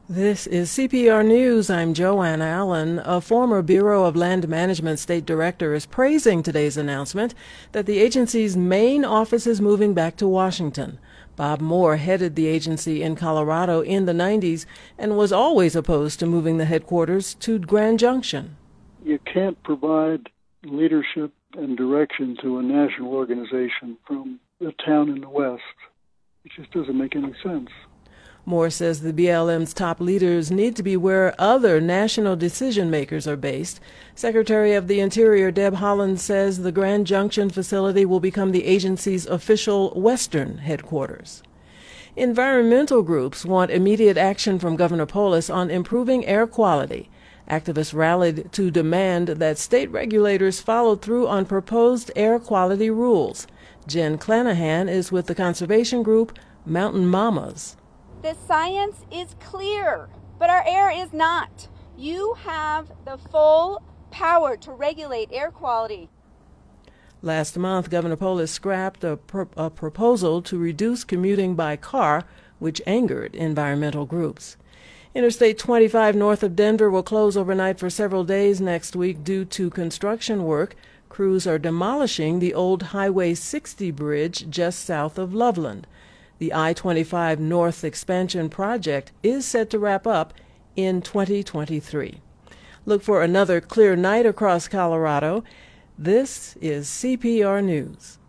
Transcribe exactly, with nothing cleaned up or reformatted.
This is C P R News. I'm Joanne Allen. A former Bureau of Land Management state director is praising today's announcement that the agency's main office is moving back to Washington. Bob Moore headed the agency in Colorado in the nineties and was always opposed to moving the headquarters to Grand Junction. You can't provide leadership and direction to a national organization from a town in the West. It just doesn't make any sense. Moore says the B L M's top leaders need to be where other national decision makers are based. Secretary of the Interior Deb Haaland says the Grand Junction facility will become the agency's official Western headquarters. Environmental groups want immediate action from Governor Polis on improving air quality. Activists rallied to demand that state regulators follow through on proposed air quality rules. Jen Clanahan is with the conservation group Mountain Mamas. The science is clear, but our air is not. You have the full power to regulate air quality. Last month, Governor Polis scrapped a, pro- a proposal to reduce commuting by car, which angered environmental groups. Interstate twenty-five north of Denver will close overnight for several days next week due to construction work. Crews are demolishing the old Highway sixty bridge just south of Loveland. The I twenty-five North expansion project is set to wrap up in twenty twenty-three. Look for another clear night across Colorado. This is C P R News.